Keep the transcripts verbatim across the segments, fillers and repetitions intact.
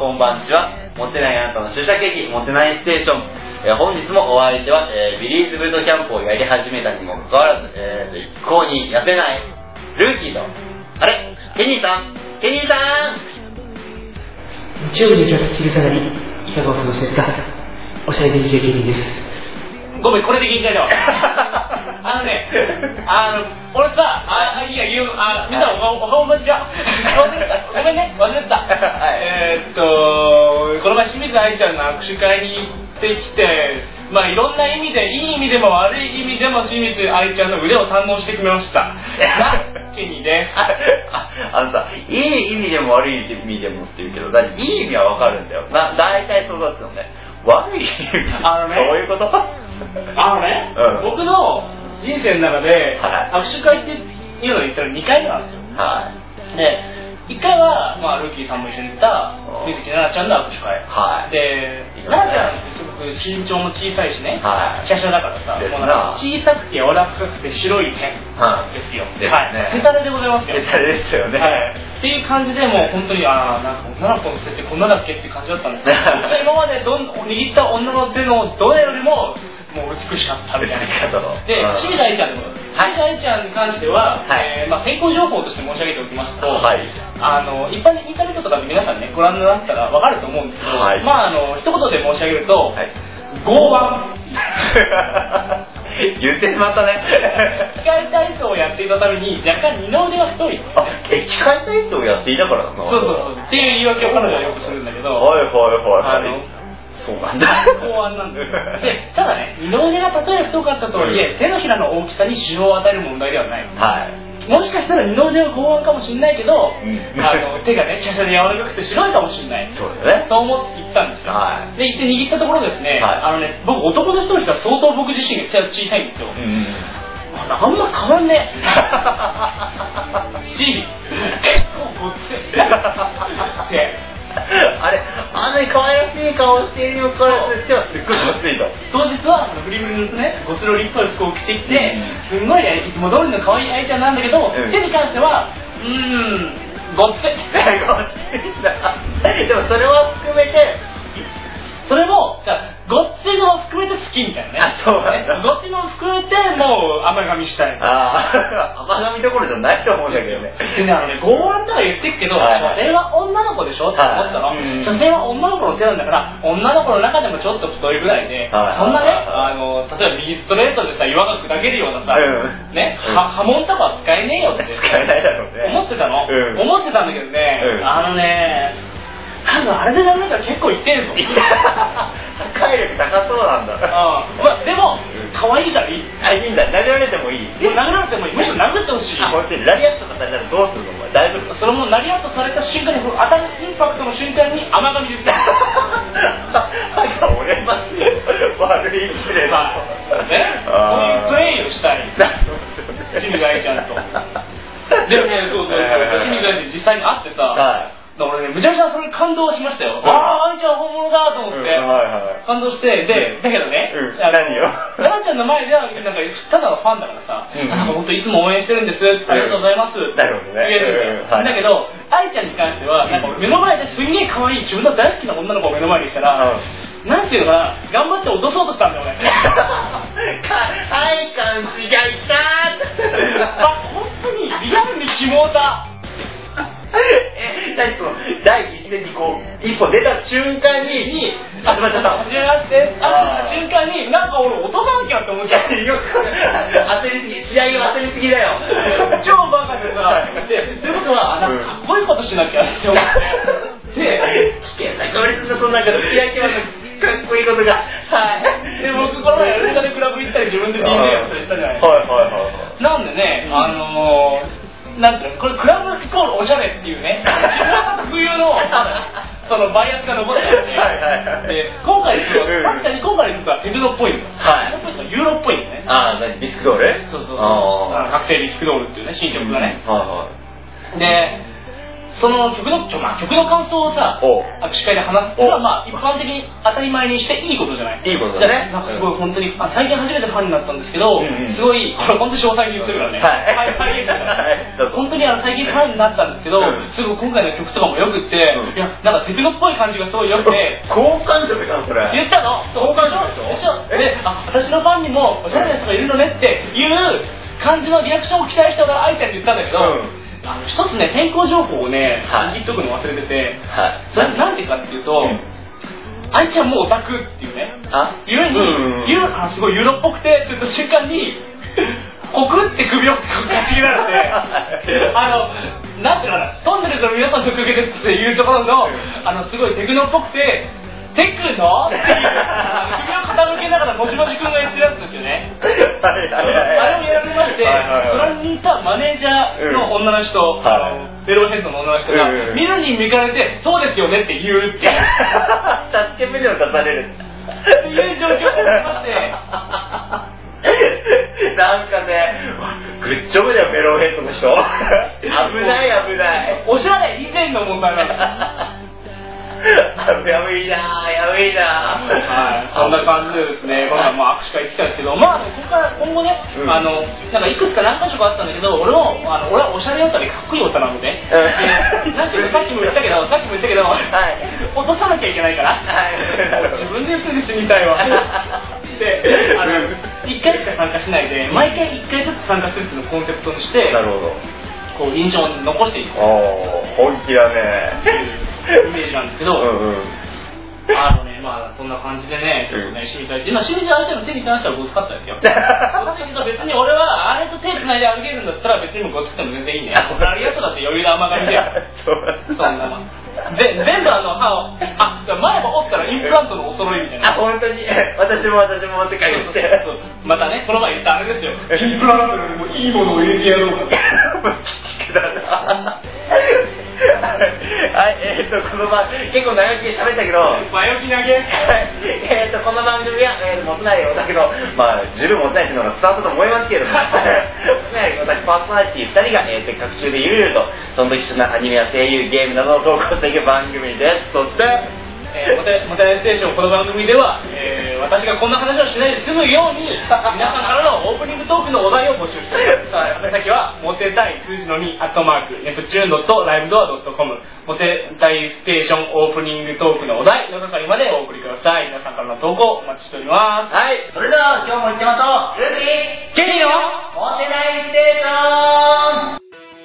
こんばんちは。モテないあなたの終着駅、モテないステーション。えー、本日もお相手は、えー、ビリーズブートキャンプをやり始めたにもかかわらず、えーと、一向に痩せないルーキーと、あれケニーさんケニーさん日曜日の今日昼下がり、いかがお過ごしですか。おしゃれで ディージェー ケニーです。 ごめん、これで限界だわ。あのね、あの、俺さ、あ、いや、言う、あ、みんなお、お、お、こんにちは。ごめんね、忘れてた。はい、えー、っと、この前、清水愛ちゃんの握手会に行ってきて、まあ、いろんな意味で、いい意味でも悪い意味でも、清水愛ちゃんの腕を堪能してきました。ケニーです。 あ, あのさ、いい意味でも悪い意味でもって言うけど、だいい意味はわかるんだよ。な、大体そうだったのね。悪い意味あのね、 そういうことあのね、うん、僕の人生の中で、はい、握手会っていうのを言ったらにかいなんですよ。はい。で、いっかいは、まあ、ルーキーさんも一緒に行った水木奈々ちゃんの握手会。はい。で、奈々ちゃんってすごく身長も小さいしね、はい。華奢だからさ、もうなんか小さくて柔らかくて白いペンですよ。はい。手タレでございますよ。 手タレですよね。はい。 っていう感じでもう本当に、ああ、なんか女の子の手ってこんなだっけって感じだったんですけど、今までどん握った女の手のどれよりも、もう美しかったみたいな。で、清水愛ちゃんでも、清水愛ちゃんに関しては、はい、えーまあ、先行情報として申し上げておきますと、はい、あの一般にインターネットとかで皆さんね、ご覧になったら分かると思うんですけど、はい、まあ、あの一言で申し上げると、はい、剛腕。 言ってしまったね。 機械体操をやっていたために若干二の腕が太い。 あ、え、機械体操をやっていたからなの？ そうそうそう。っていう言い訳を彼女はよくするんだけど、 はいはいはいはい。そうなんだ。 剛腕なんです。で、ただね、二の腕がたとえ太かったとはいえ、うん、手のひらの大きさに支障を与える問題ではない。はい。もしかしたら二の腕は剛腕かもしれないけど、うん、あの手がね、華奢で柔らかくて白いかもしれない。そうだね。と思って行ったんですよ。はい。で、行って握ったところですね、はい、あのね、僕男の人としては相当僕自身が小さいんですよ。うん。あんま変わんねえ。し、結構ごっつい。であれ、あんなに可愛らしい顔をしているにもかかわらず、手はすっごいごついと。 当日はそのフリフリのね、ごつろ立派な服を着てきて、すんごいね、いつも通りの可愛い愛ちゃんなんだけど、うん、手に関しては、うーん、ごっつい。ごっついんだ。 でもそれは含めて、 それも、じゃごっついのも含めて好きみたいなね。あ、そうなんだ。ごっついのも含めて、もう甘噛みしたい。 ああ、甘噛みどころじゃないと思うんだけどね。 でね、あのね、剛腕とか言ってるけど、はいはい、女性は女の子でしょって思ったの。はい、女性は女の子の手なんだから、女の子の中でもちょっと太いぐらいで、はい、そんなね、あの、例えば右ストレートでさ、岩が砕けるようなさ、うん、ね、うん、波紋とかは使えねえよって。 使えないだろうね。 思ってたの。うん、思ってたんだけどね、うん、あのね、多分あれでダメだったら結構いってんぞ。 破壊力高そうなんだ。 ああ、まあでも可愛いからいい。 あ、いいんだ。投げられてもいい。 でも投げられてもいい。むしろ殴ってほしい。 あ、これラリアットされたらどうするのお前。大丈夫？ それもラリアットされた瞬間に当たるインパクトの瞬間に甘噛みです。 歯が折れますよ。悪いプレー。 はい。ね。そういうプレイをしたい。清水愛ちゃんと。でもね、そうそうそう。清水愛ちゃん実際に会ってさ。はい。だからね、むちゃくちゃそれ感動しましたよ。うん、ああ、愛ちゃん本物だと思って、うん、はいはい、感動して、で、だけどね、うん、 何よ。 奈々ちゃんの前では、なんか、ただのファンだからさ、うん、なんか本当いつも応援してるんです、ありがとうございます、って言えるんだよ。だけど、愛ちゃんに関しては、なんか目の前ですんげえ可愛い自分の大好きな女の子を目の前にしたら、うん、なんていうのかな、頑張って落とそうとしたんだよ、俺。 愛感じがいたーあ、本当にリアルにキモータ。 え、何その第一声にこう一歩出た瞬間にに始まっちゃった。始めまして。あった瞬間になんか俺落とさなきゃって思っちゃって。よく焦りすぎ、試合を焦りすぎだよ。 超バカでさ。で、ということはなんかかっこいいことしなきゃって思って。で、 危険な香りするその中でキラキラのかっこいいことが。 はい。で僕この前アメリカでクラブ行ったり自分で ディージェー やったりしたじゃないですか。はいはいはい。なんでね、あのー。なんていうの、これクラブイコールおしゃれっていうね、自分特有のそのバイアスが残ってたんで、はいはいはい、で今回ですよ、確かに今回の曲はテクノっぽいの、はい、テクノっぽいのユーロっぽいのね。 ああ、何ディスクドール？そうそうそう、ああ、確定ディスクドールっていうね新曲がね。うん、はいはい。で、 その曲の、ちょ、まあ、曲の感想をさ、握手会で話すのは、まあ、一般的に当たり前にしていいことじゃない。 いいことだね。 なんかすごい本当に、あ、最近初めてファンになったんですけど、うんうん、すごい、これ本当に詳細に言ってるからね。はい。はい、はい、本当にあの最近ファンになったんですけど、うん、すごい今回の曲とかもよくって、うん、いや、なんかテクノっぽい感じがすごい良くて、 好感触じゃん、それ。 言ったの好感触でしょで、あ、私のファンにもおしゃれな人がいるのねっていう感じのリアクションを期待したから愛ちゃんに言ったんだけど、うんあの一つね、先行情報をね、言っとくの忘れてて、はい、それなんでかっていうと、うん、愛ちゃんもオタクっていうね、あゆえに、うん、ゆあすごいユーロっぽくて、って言った瞬間に、コクって首をかしげられて、あの、なんていうのかな、トンネルズの皆さんのおかげですっていうところの、あの、すごいテクノっぽくて、テクノっていう、首を傾けながらもちもちくんが言ってるやつですよね。あれをやられまして、それにいたマネージャーの女の人、うん、あのベローヘッドの女の人が、うん、見るに見かねて、そうですよねって言うっていう。 助け舟を出される。 っていう状況になりまして。 なんかね、グッジョブだよ、ベローヘッドの人。危ない危ない。 おしゃれ以前の問題なんです。 やべいなぁ、やべいなぁ。 はい、そんな感じでですね、今回まあ握手会行ってきたんですけど、まあ、ここから今後ね、うん、あの、なんかいくつか何か所かあったんだけど、俺も、あの、俺はおしゃれオタでかっこいいオタなので、うん、なんていうかさっきも言ったけど、さっきも言ったけど、はい、落とさなきゃいけないから、はい、自分で言ってるしみたいわ。で、あの、いっかいしか参加しないで、毎回いっかいずつ参加するっていうのをコンセプトにして、 なるほど。 こう印象に残していく。 おー、本気だね。 イメージなんですけど、うんうん、あのね、まあそんな感じでね、ちょっとね、清水愛ちゃん、まあ清水愛ちゃんの手に関してはごつかったですよ。だけど別に俺はあれと手つないで歩けるんだったら別にもごつくても全然いいね。あれやつだって余裕で甘噛みで。そんなもん。で全部あの歯を、あ、前歯折ったらインプラントのお揃いみたいな。 あ、本当に私も私もって書いて。 またね、この前言ったあれですよ。インプラントよりもいいものを入れてやろうか。 だな。はい、えー、っとこの番結構長きで喋ったけど、 前置き投げ。 えーっとこの番組は、えー、もつないよだけど、まあジルもつないっていうのが伝わったと思いますけれども、もつない私パーソナリティふたりが、えー、各週でゆるゆるとその時一緒なアニメや声優ゲームなどを投稿していく番組です。そしてえー、モテモテナイステーションこの番組では、えー、私がこんな話をしないで済むように皆さんからのオープニングトークのお題を募集しています。宛先はモテたい数字のにアットマークネプチューンドットライブドアドットコムモテたいステーションオープニングトークのお題の係までお送りください。皆さんからの投稿お待ちしております。 はい、それでは今日も行ってみましょう。ルーキーケリーのモテないステーション。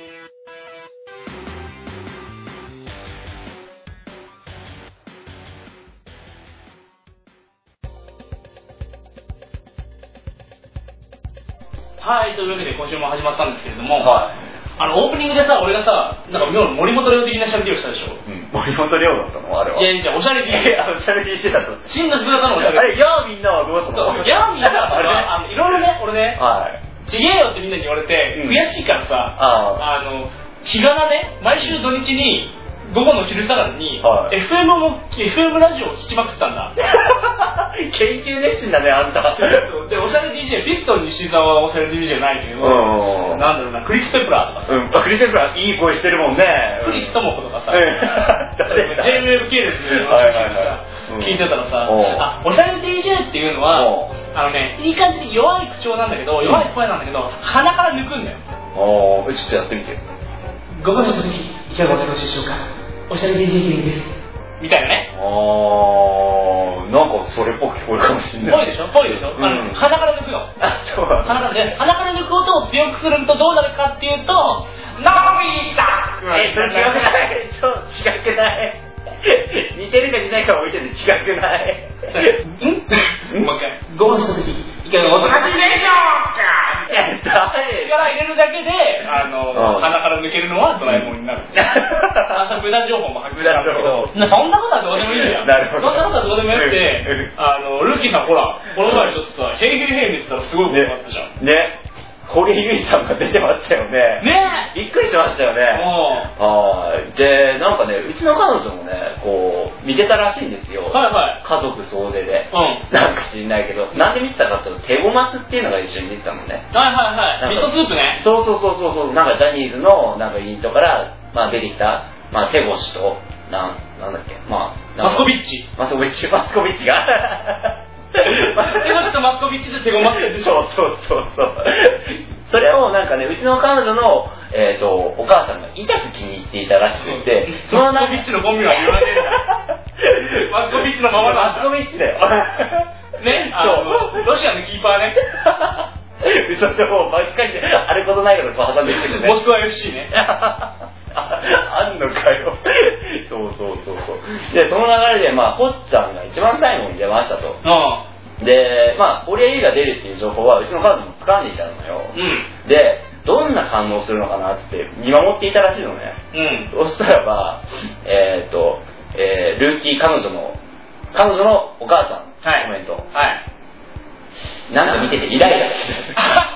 はい、というわけで今週も始まったんですけれども、はい、あのオープニングでさ、俺がさ、なんか妙な森本レオ的なシャレをしたでしょ。 うん、森本レオだったのあれは。 いやいや、おしゃれで、 おしゃれでしてたと。 真の姿のおしゃれ。 あれ、やーみんなはどうだったの？ やーみんなは、あのいろいろね、俺ね、はい、ちげえよってみんなに言われて、うん、悔しいからさ、あ, あの日がなね、毎週土日に、午後の昼下がりに、はい、エフエム も エフエム ラジオを聴きまくったんだ。 研究熱心だね、あんた。 で、おしゃれ ディージェー、ピストン西澤はおしゃれ ディージェー ないけど、うん、なんだろうな、クリス・ペプラーとかさ、 うん、クリス・ペプラーいい声してるもんね。 クリス・トモコとかさ、ジェイエムエフ 系列の聞いてたらさ、あ、おしゃれ ディージェー っていうのは、あのね、いい感じに弱い口調なんだけど、弱い声なんだけど、鼻から抜くんだよ。 おー、ちょっとやってみて。 ごめんなさい、いかがお過ごしでしょうか。おしゃれ ディージェー ケリーです。 みたいなね。 あー、なんかそれっぽく聞こえるかもしれない。 ぽいでしょぽいでしょ、うん、あの鼻から抜くの。 あ、そうなんだ。 鼻からで、鼻から抜く音を強くするとどうなるかっていうと、のび太え、それ違くないそう、違くない似てるか似ないかは置いてる違くないんもう一回。 ご飯した時、 いかがお過ごしでしょうか力入れるだけで、あの、うん、鼻から抜けるのはドラえもんになる。無駄情報も発揮したんだけど、そんなことはどうでもいいんだよ。なるほど。そんなことはどうでもよくて、あの、ルーキーさんほら、この前ちょっとさ、ヘイヘイヘイ見てたらすごいことになったじゃん。 ね。ね堀井優さんが出てましたよね。 ねびっくりしましたよね。はい。で、なんかね、うちの彼女もね、こう、見てたらしいんですよ。 はいはい。 家族総出で。うん。なんか知んないけど、なんで見てたかっていうと、手ごますっていうのが一緒に見てたのね。 はいはいはい。ミートスープね。 そうそうそうそう。なんかジャニーズの、なんかイントから、まあ出てきた、 まあ、手越と、なん、なんだっけ、まあ、 マスコビッチ。 マスコビッチ、マスコビッチが。 手越とマスコビッチで手ごまってるでしょ。 そうそうそうそう。それをなんかね、うちの彼女の、えーと、お母さんが痛く気に入っていたらしくて、 そのマスコビッチのコンビは言われるんだ。マスコビッチのままマスコビッチだよ。 ね、あの、ロシアのキーパーね。 嘘でもばっかりで、あれことないからこう挟んできてるね。 モスクワ エフシー ね。 あんのかよ。そうそうそうそう。で、その流れで、まあ、ほっちゃんが一番最後に出ましたと。 うん。 で、まあ、オリエイが出るっていう情報は、うちの彼女も掴んでいたのよ。 うん。 で、どんな反応するのかなって見守っていたらしいのね。 うん。 そしたらば、えー、っと、えー、ルーキー彼女の、彼女のお母さん、 はい、 コメント。 はい。 なんか見ててイライラしてる。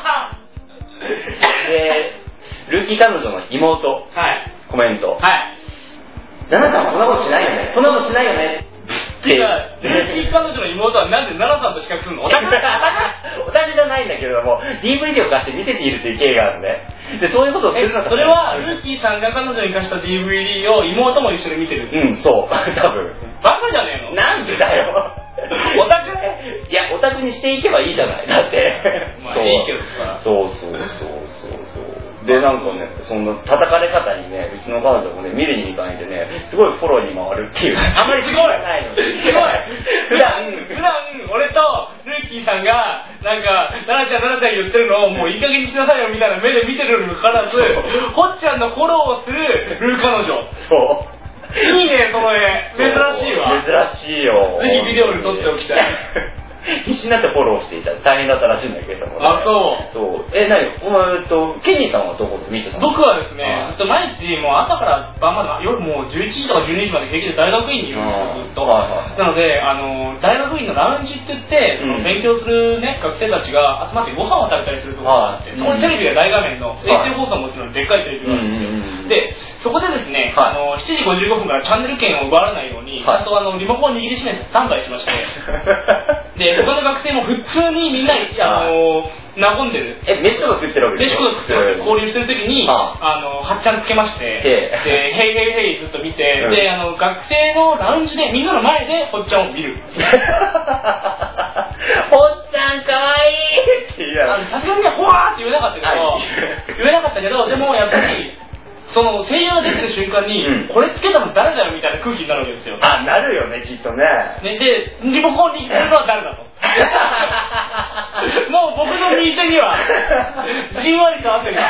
で、ルーキー彼女の妹、 はい、 コメント。 はい。 ナナさんはこんなことしないよね。こんなことしないよね。 っていうか、ルーキー彼女の妹はなんでナナさんと比較するの？オタクオタクじゃないんだけれども、ディーブイディー を貸して見せているという経緯があるね。で、そういうことをするのか。 それは、ルーキーさんが彼女に貸した ディーブイディー を妹も一緒に見てる。 うん、そう。多分。 バカじゃねえの？ なんでだよ。オタクね。いや、オタクにしていけばいいじゃない。だって。 まあ、いいけどさ。 そうそうそうそうそう。で、なんかね、その叩かれ方にね、うちの彼女もね、見るに見かねてね、すごいフォローに回るっていう。あんまりすごいないの。すごい普段、普段、俺とルーキーさんが、なんか、ナナちゃん、ナナちゃん言ってるのを、もういい加減にしなさいよみたいな目で見てるにもかかわらず、ほっちゃんのフォローをするルー彼女。 そう。 いいね、その絵。珍しいわ。 珍しいよ。 ぜひビデオに撮っておきたい。 必死になってフォローしていた。大変だったらしいんだけども、ね。 あ、そう。 そう。え、なにお前と、ケニーさんはどこで見てたの？ 僕はですね、ずっと毎日、もう朝から晩まで、夜もうじゅういちじとかじゅうにじまで平気で大学院にいるんですずっと。はいはい、なので、あの、大学院のラウンジって言って、うん、勉強するね、学生たちが集まってご飯を食べたりするところがあって、そこにテレビが大画面の、衛星放送もちろんでっかいテレビがあるんですよ。で、そこでですね、はい、あの、しちじごじゅうごふんからチャンネル権を奪われないように、はい、ちゃんとあの、リモコンを握りしめてスタンバイしまして、で、他の学生も普通にみんな、あの、和んでる。 え、飯とか食ってるわけですか？ 飯とか食ってる。交流してる時に、あ, あの、はっちゃんつけまして、で、ヘイヘイヘイずっと見て、うん、で、あの、学生のラウンジで、みんなの前で、ほっちゃんを見る。ほっちゃんかわいいって言いながら。 さすがにほわーって言えなかったけど、言えなかったけど、でもやっぱり、その声優が出てる瞬間に、うん、これつけたの誰だよみたいな空気になるわけですよ。 あ、なるよね、きっとね。 ねで、リモコンにしてるのは誰だと。もう僕の右手には、じんわりと汗が。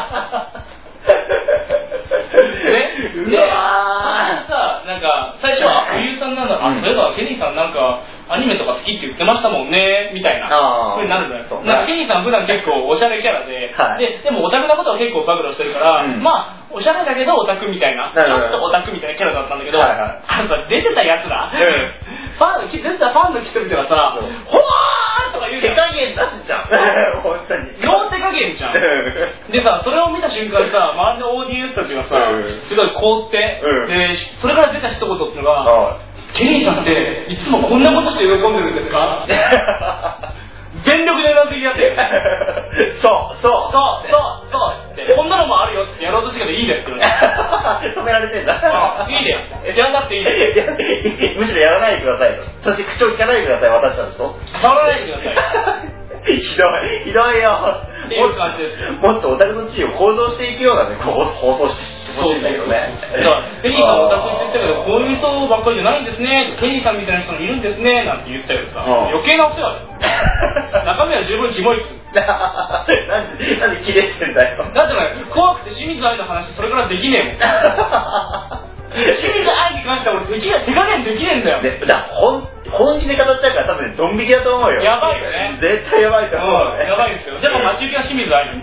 ね、で、さ、なんか、最初は、女優さんなんだ、あ、そういえば、ケニーさんなんか、アニメとか好きって言ってましたもんね、みたいな。そうになるんだよ。なんか、ケニーさん普段結構おしゃれキャラで、はい、で、でもオタクなことは結構暴露してるから、うん、まあ、おしゃれだけどオタクみたいな、ちょっとオタクみたいなキャラだったんだけど、はいはい、あのさ、出てたやつら、うん、ファン、出てたファンの人々はさ、ほわーとか言うじゃん。 手加減出すじゃん。本当に。 両手加減じゃん。でさ、それを見た瞬間にさ、周りのオーディエンスたちがさ、すごい凍って、うん、で、それから出た一言っていうのが、ケニーさんっていつもこんなことして喜んでるんですか？全力でうなずきやって。 そう、そう、 そう、そう、そうって、こんなのもあるよってやろうとしてけどいいですって言われて。 止められてんだ。 いいです。やんなくていいです。むしろやらないでくださいと。そして口を聞かないでください、私たちと。 触らないでください。 ひどい、ひどいよ。 っていう感じです。 もっとオタクの地位を向上していくようなね、こう放送してほしいんだけどね。 だから、ケニーさんオタクって言ったけど、こういう人ばっかりじゃないんですね。ケニーさんみたいな人もいるんですね。なんて言ったけどさ、余計なお世話だよ。中身は十分キモいっす。 なんで、なんでキレてんだよ。 だってね、怖くて清水愛の話それからできねえもん。清水愛に関しては俺、うちが手加減できねえんだよ。 ね、だ本本気で語っちゃうから多分ね、ドン引きだと思うよ。 やばいよね。 絶対やばいと思う、ね。 やばいですよ。でも待ち受けは清水愛。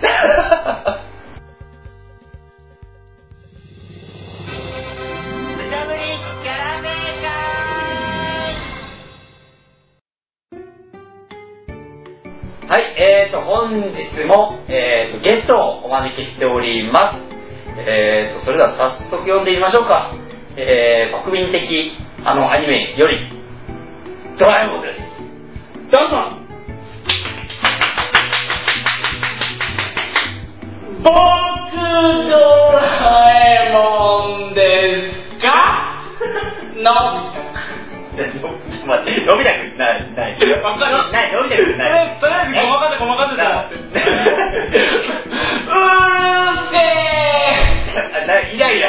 はい、えーと、本日も、えーと、ゲストをお招きしております。えーと、それでは早速読んでみましょうか。えー、国民的あのアニメより、ドラえもんです。 どうぞ。僕、ドラえもんです。 なちょっと待って、のび太くんない、ない。 わかる？ ない、のび太くんない。 とりあえずごまかせごまかせって思って。うるせえ。 な、イライラ。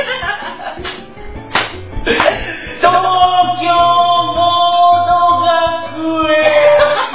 東京モード学園。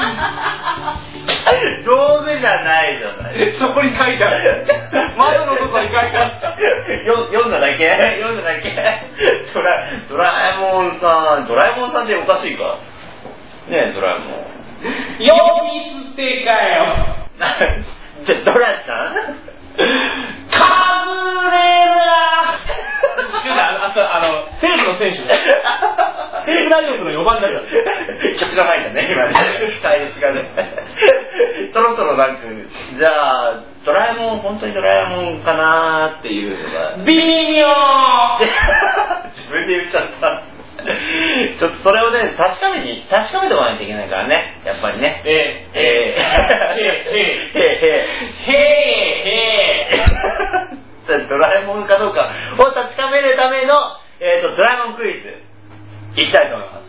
道具じゃないじゃない。 そこに書いてある。窓のとこに書いてあった。 よ読んだだけ読んだだけドラ、ドラえもんさん、ドラえもんさんっておかしいか。ねえ、ドラえもん。 呼び捨てかよ。 じゃ、ドラちゃんカズレラ。あと、あの、西武の選手。西武ライオンズのよばんだから。 曲が入ったね、今ね。対立がね。そろそろなんか、じゃあ、ドラえもん、本当にドラえもんかなーっていうのが。 微妙自分で言っちゃった。ちょっとそれをね、確かめに、確かめておかないといけないからね、やっぱりね。 ええ、 ええ、へえ、へえ、へえ、へえ。ドラえもんかどうかを確かめるための、えーと、ドラえもんクイズ、いきたいと思います。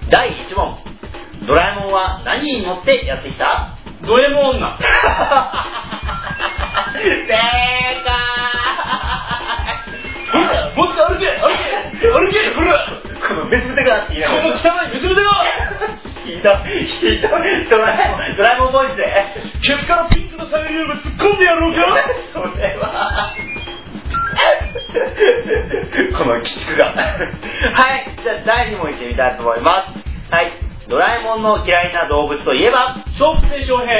だいいち問。ドラえもんは何に乗ってやってきた？ ドレモ女。 正解。 もっと歩け歩け歩けほらこの別腕がって言いながら。 この汚い別腕がひどいひどいドラえもんドラえもんボイスでケツからピンクのサイリウム突っ込んでやろうか。 それはこの鬼畜が。はい、じゃあだいに問いってみたいと思います。はい、ドラえもんの嫌いな動物といえば笑福亭笑平。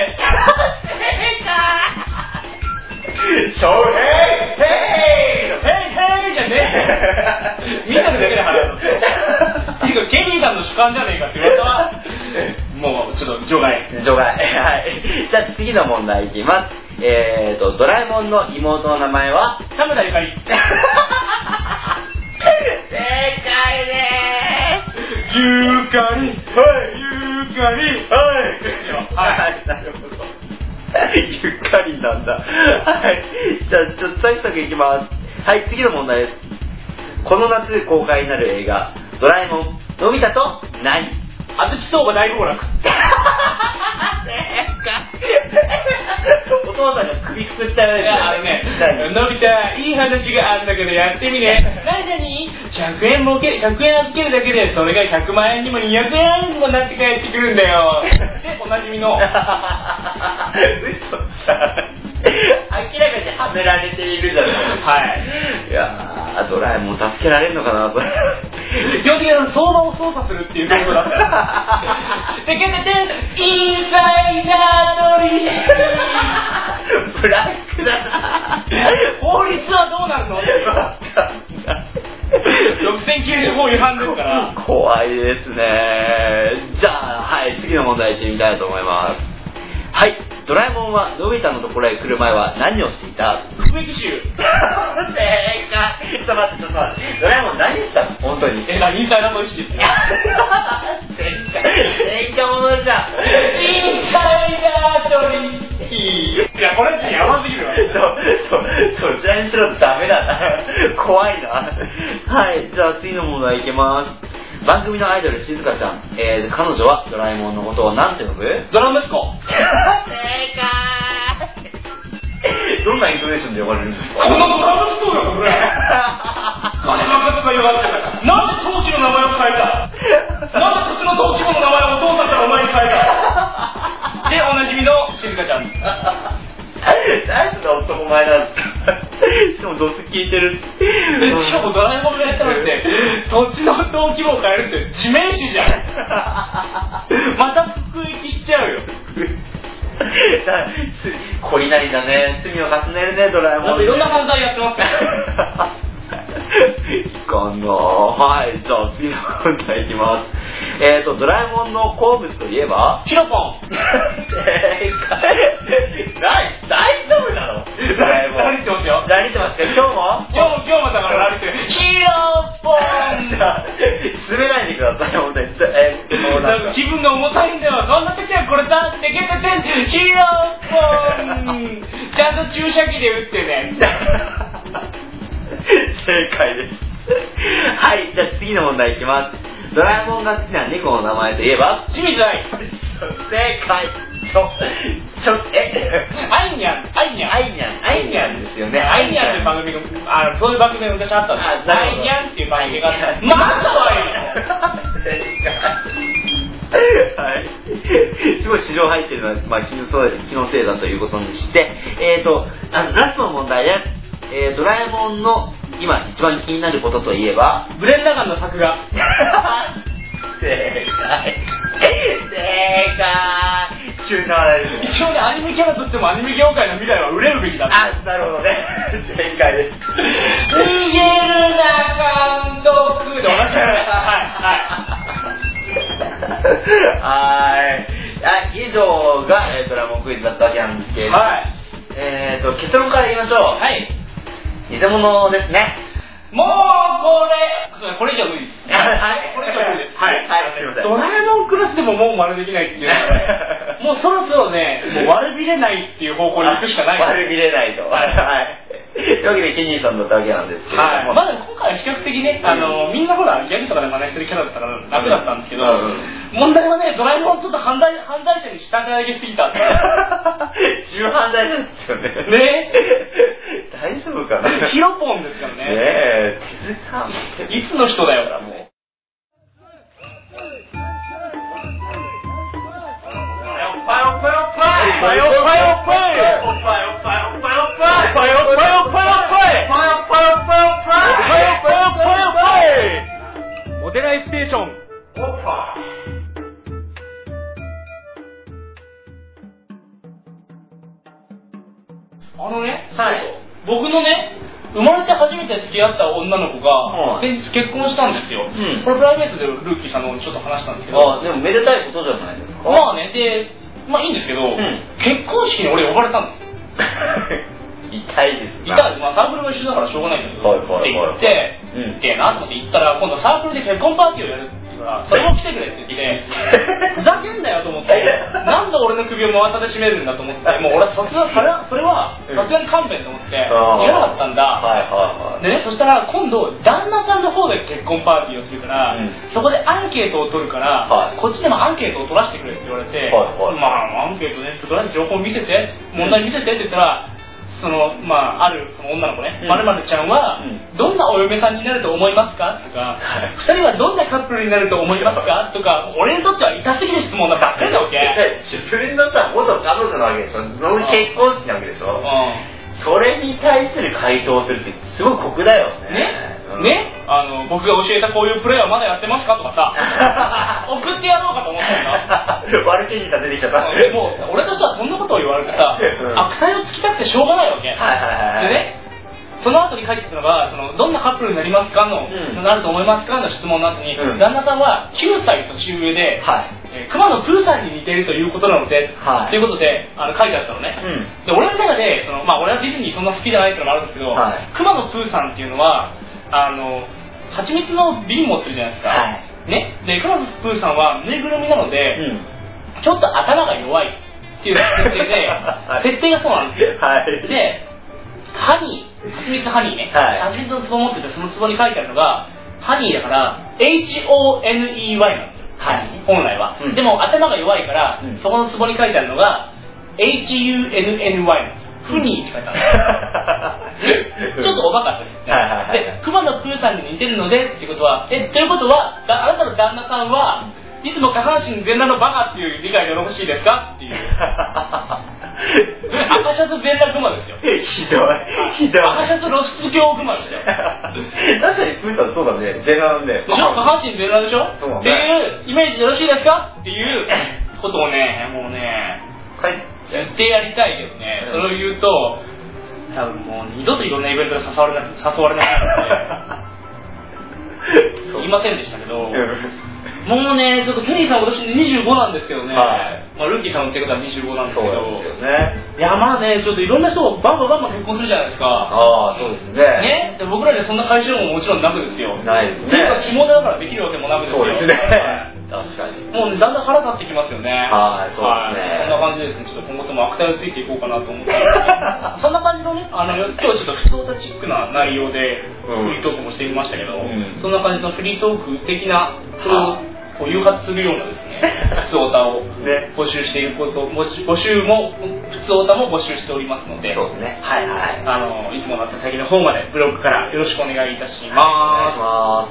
翔平ヘイヘイヘイじゃねえ。みんなでだけで払う。っていうかケリーさんの主観じゃねえかって言われたらもうちょっと除外除外。はい、じゃあ次の問題いきます。えーとドラえもんの妹の名前は田村ゆかり。 正解でーす。 ゆかりはいゆかりはいはい、なるほど。ゆっかりなんだ。はい。じゃあ、ちょっとサクサクいきます。はい、次の問題です。この夏公開になる映画、ドラえもん、のび太と何？ あずき相場大暴落。 お父さんが首くくっちゃうやつだよね。 のび太、いい話があるんだけどやってみね。なになに ?ひゃく 円儲け、ひゃくえん預けるだけで、それがひゃくまんえんにもにひゃくえんにもなって帰ってくるんだよ。で、おなじみの。嘘じゃん。 明らかにはめられているじゃないですか。はい。いやー、ドラえもん助けられるのかな、これ。 基本的に相場を操作するっていうことだから。てけてて、インサイダー取引。 ブラックだな。 法律はどうなるの？ろくせんきゅうじゅうご違反ですから。 怖いですね。じゃあ、はい、次の問題いってみたいと思います。はい、ドラえもんはのび太のところへ来る前は何をしていた？ 服役集。 正解。ちょっと待って、ちょっと待って。ドラえもん何したの？本当に。 え、な、インサイダー取引ですよ。 正解。正解者じゃん。 インサイダー取引。いや、これってやばすぎるわ。 そう、そう、そちらにしろダメだな。怖いな。はい、じゃあ次の問題いきます。番組のアイドル静香ちゃん、えー、彼女はドラえもんのことを何て呼ぶ？ ドラ息子。 正解。どんなイントネーションで呼ばれるんですか？ こんなドラ息子だこれ。金任せとか言われてる。なんで当時の名前を変えた？なんでこっちの同期の名前をお父さんからお前に変えた？で、おなじみの静香ちゃん。 何で男前なんですか？しかもドス聞いてる。 しかもドラえもんがやったのって土地の登記簿を変えるって地面師じゃん。また服役しちゃうよ。 こりなりだね。罪を重ねるね、ドラえもん。 いろんな犯罪やってますね。 いかんな。はい、じゃあ次の問題いきます。えーと、ドラえもんの好物といえばヒロポン。 正解。大丈夫なの？ドラえもん。 何言ってますよ。 何言ってますか？今日も？ 今日も今日もだから何言ってる。ヒロポン。 じゃあ、進めないでください、本当に。えー、もうなんか気分が重たいんだよ。そんな時はこれだってけてて、ヒロポン。ちゃんと注射器で打ってね。 正解です。はい、じゃあ次次の問題いきます。ドラえもんが好きな猫の名前といえば清水愛。 正解。ちょ、ちょ、えアイニャン、アイニャン。 アイニャン、アイニャンですよね。 アイニャンっていう番組が、あの、そういう番組が昔あったんですよ。アイニャンっていう番組があった。まだはいいはい。すごい市場入ってるのは、まあ、気のせい、気のせいだということにして、えーと、あの、ラストの問題です。えー、ドラえもんの今一番気になることといえばブレンダガンの作画。 正解。正解。急な話ですね。 一応ね、アニメキャラとしてもアニメ業界の未来は売れるべきだ。 あ、なるほどね。正解です。 逃げるな監督で同じ。はいはい。はい。以上が、えー、ドラゴンクイズだったわけなんですけれども、はい、えーと結論から言いましょう。 はい。 偽物ですね。 もうこれこれ以上無理です。 はい。 これ以上無理です。 はい。はい。すみません。 ドラえもんクラスでももう真似できないっていう。もうそろそろね、もう悪びれないっていう方向に行くしかない。 悪びれないと。はい。というわけでケニーさんだったわけなんですけども、はい、 まあでも今回は比較的ね、あの、みんなほらギャグとかで真似してるキャラだったから楽だったんですけど、うんうん、問題はね、ドラえもんちょっと犯罪犯罪者に従い上げすぎた。 重犯罪なんですよね。 ね大丈夫かな。 ヒロポンですからね。ねえ、手塚いつの人だよだもう。パヨパヨパイパヨパヨパイパヨパヨパヨパヨパイパヨパヨパヨパイパヨパヨパヨパイパヨパヨパイモテないステーションオッパー。あのね、はい、僕のね生まれて初めて付き合った女の子が先日結婚したんですよ、うん、これプライベートでルーキーさんのちょっと話したんですけど、 あでもめでたいことじゃないですか。 まあね、でまあいいんですけど、うん、結婚式に俺呼ばれたの。 痛いですね。 痛いです。まあサークルが一緒だからしょうがないんだけど、って言って、うん、ってなと思って行ったら今度サークルで結婚パーティーをやるって言うから、それも来てくれって言ってふざけんなよと思って、なんで俺の首を真綿で締めるんだと思って、もう俺はさすがそれはそれはさすがに勘弁と思って言わなかったんだ。はいはいはい。でね、そしたら今度旦那さんの方で結婚パーティーをするから、うん、そこでアンケートを取るから、はい、こっちでもアンケートを取らせてくれって言われて、はいはい、まあアンケートね、とりあえず情報見せて、問題見せてって言ったら、そのまあ、あるその女の子ね、まるまるちゃんは、うん、どんなお嫁さんになると思いますかとか、ふたりはどんなカップルになると思いますかとか、俺にとっては痛すぎる質問ばっかりだわけ。 自分にとっては元彼女なわけでしょ。結婚式なわけでしょ。それに対する回答をするってすごい酷だよね。 ね、うん、ね、あの僕が教えたこういうプレーはまだやってますかとかさ送ってやろうかと思ったんだ。 悪気に出てきちゃった。 でも俺としてはそんなことを言われてさ、うん、悪態をつきたくてしょうがないわけ。はいはいはい、でね、その後に返ってきたのがそのどんなカップルになりますかの、うん、なると思いますかの質問の後に、うん、旦那さんはきゅうさい年上で、はい、えー、熊野プーさんに似ているということなので、はい、ということであの書いてあったのね、うん、で俺の中でその、まあ、俺はディズニーそんな好きじゃないっていうのもあるんですけど、はい、熊野プーさんっていうのはあの蜂蜜の瓶持ってるじゃないですか、はい、ね、で熊野プーさんはぬいぐるみなので、うん、ちょっと頭が弱いっていう設定で、はい、設定がそうなんですよ、はい、でハニー、蜂蜜ハニーね、はい、蜂蜜の壺持っててその壺に書いてあるのがハニーだから エイチオーエヌイーワイ なんですよ、はい、本来は、うん、でも頭が弱いから、うん、そこの壺に書いてあるのが エイチユーエヌエヌワイ なんですよ、フニーって書いてあるちょっとおバカですね、はいはいはい、で熊野プーさんに似てるのでっていうことは、えということはあなたの旦那さんはいつも下半身全裸のバカっていう理解でよろしいですかっていう赤シャツ全裸クマですよ。 ひどいひどい。 赤シャツ露出狂クマですよ。 確かにプーさんそうだね、全裸なんででしょ、下半身全裸でしょ、そう、ね、っていうイメージでよろしいですかっていうことをね、もうね、はい、言ってやりたいけどね、うん、それを言うと多分もう二度といろんなイベントで誘われな誘われないので言いませんでしたけどもうね、ちょっとケニーさん今年にじゅうごなんですけどね、はい、まあ、ルーキーさんのってことはにじゅうごなんですけど、そうですよね、いやまあね、ちょっといろんな人がバンバンバンバン結婚するじゃないですか。 ああ、そうですね。 ね、で僕らでそんな会社ももちろんなくですよ。 ないですね。 っていうか、着物だからできるわけもなくですよ。 そうですね。 確かに。 もうね、だんだん腹立ってきますよね。 はい、そうですね。 そんな感じですね。ちょっと今後とも悪態をついていこうかなと思ってそんな感じのね、あの今日ちょっと普通オタチックな内容でフリートークもしてみましたけど、うん、そんな感じのフリートーク的なそれをこう誘発するようなですね、普通オタを募集していること、募集も普通オタも募集しておりますので、 そうですね。 はいはい。あのいつもの宛先の方までブログからよろしくお願いいたします。 はい、お願いします。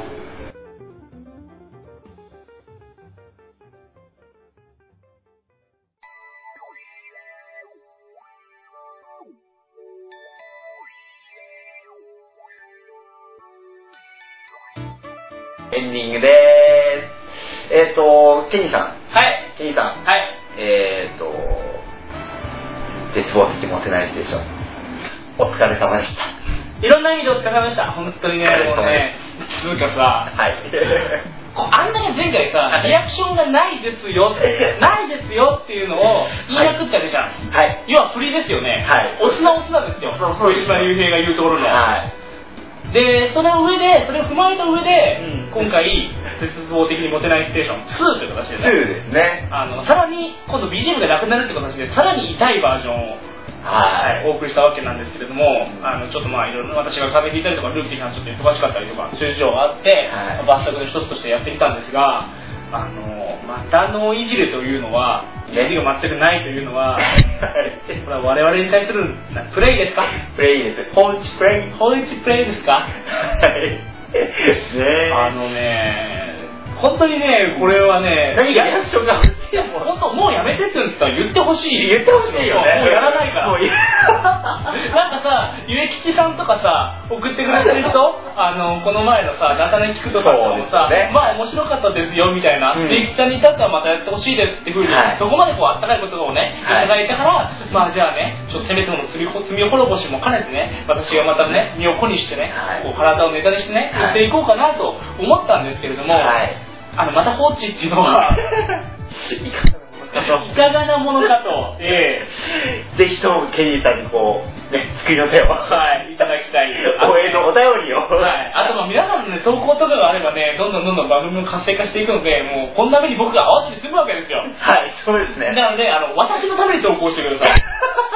エンディングでーす。えっ、ー、と、ケニーさん。 はい。 ケニーさん。 はい。 えっ、ー、と、絶望的モテないステーション。お疲れ様でした。 いろんな意味でお疲れ様でした。本当にね、もうね、つうかさ、 はい。 あんなに前回さ、リアクションがないですよ、ないですよっていうのを言いまくったでじゃん。 はい。 要は振りですよね。 はい。 お砂お砂ですよ。小島竜兵が言うところの。 はい。 で、その上で、それを踏まえた上で、うん、今回、絶望的にモテないステーションツーという形でね、 ツーですね。 あの、さらに、今度 ビージーエム がなくなるって形で、さらに痛いバージョンを、 はい、 お送りしたわけなんですけれども、あの、ちょっとまあ、いろいろ私が風邪ひいたりとか、ルーキーさんちょっと忙しかったりとか、そういう事情があって、はい、抜擢の一つとしてやってみたんですが、あの、またのいじれというのは、意味が全くないというのは、これは我々に対するプレイですか？ プレイです。放置プレイ。 放置プレイですか？はい。 ねあのね、本当にね、これはね、 何がリアクションが欲しい。 本当もうやめてって言ったら言ってほしい。 言ってほしいよね。 もうやらないから。もうなんかさ、ゆえきちさんとかさ、送ってくれてる人、あの、この前のさ、中根聞くとかもさ、ね、まあ面白かったですよみたいな、ゆえきちさんに至ってはまたやってほしいですってふうに、はい、そこまでこうあったかいことをね、いただいたから、まあじゃあね、ちょっとせめてもの罪を滅ぼしも兼ねてね、私がまたね、身を粉にしてね、はい、こう体をネタにしてね、やっていこうかなと思ったんですけれども、はい、あの、また放置っていうのは、いかがなものかと、えー、ぜひともケニーさんにこう、ね、救いの手を、 はい、いただきたい。 応援のお便りを。 はい。あと、まあ、皆さんのね、投稿とかがあればね、どんどんどんどん番組も活性化していくので、もう、こんな目に僕が合わせて済むわけですよ。 はい、そうですね。 なので、あの、私のために投稿してください。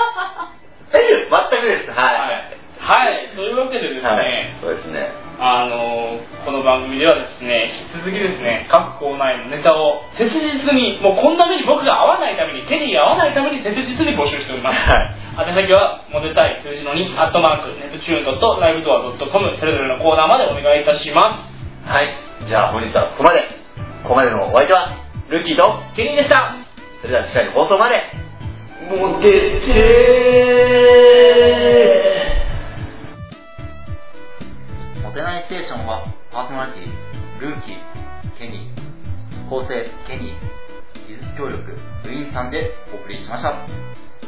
全くです。はい。 はいはい、というわけでですね、はい、 そうですね、 あのこの番組ではですね、引き続きですね、各コーナーへのネタを切実に、もうこんな目に僕が合わないために、ケニーが合わないために切実に募集しております。はい、宛先は、モテたい数字のに、アットマーク、ネプチューンドットライブドアドットコム、それぞれのコーナーまでお願いいたします。 はい、じゃあ本日はここまで。ここまでのお相手は、ルーキーとケニーでした。 それでは次回の放送まで、モテてー。モテないステーションはパーソナリティルーキーケニー、構成ケニー、技術協力ルインさんでお送りしました。